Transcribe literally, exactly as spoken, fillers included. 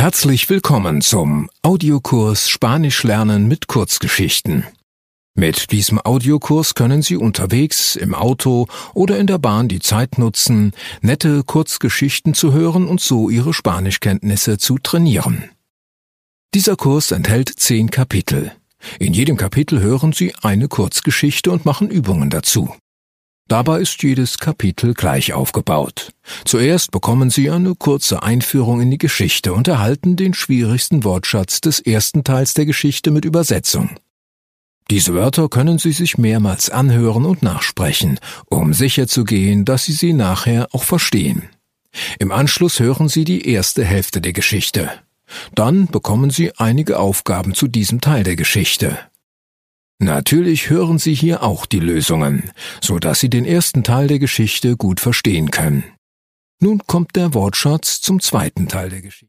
Herzlich willkommen zum Audiokurs Spanisch lernen mit Kurzgeschichten. Mit diesem Audiokurs können Sie unterwegs, im Auto oder in der Bahn die Zeit nutzen, nette Kurzgeschichten zu hören und so Ihre Spanischkenntnisse zu trainieren. Dieser Kurs enthält zehn Kapitel. In jedem Kapitel hören Sie eine Kurzgeschichte und machen Übungen dazu. Dabei ist jedes Kapitel gleich aufgebaut. Zuerst bekommen Sie eine kurze Einführung in die Geschichte und erhalten den schwierigsten Wortschatz des ersten Teils der Geschichte mit Übersetzung. Diese Wörter können Sie sich mehrmals anhören und nachsprechen, um sicherzugehen, dass Sie sie nachher auch verstehen. Im Anschluss hören Sie die erste Hälfte der Geschichte. Dann bekommen Sie einige Aufgaben zu diesem Teil der Geschichte. Natürlich hören Sie hier auch die Lösungen, so dass Sie den ersten Teil der Geschichte gut verstehen können. Nun kommt der Wortschatz zum zweiten Teil der Geschichte.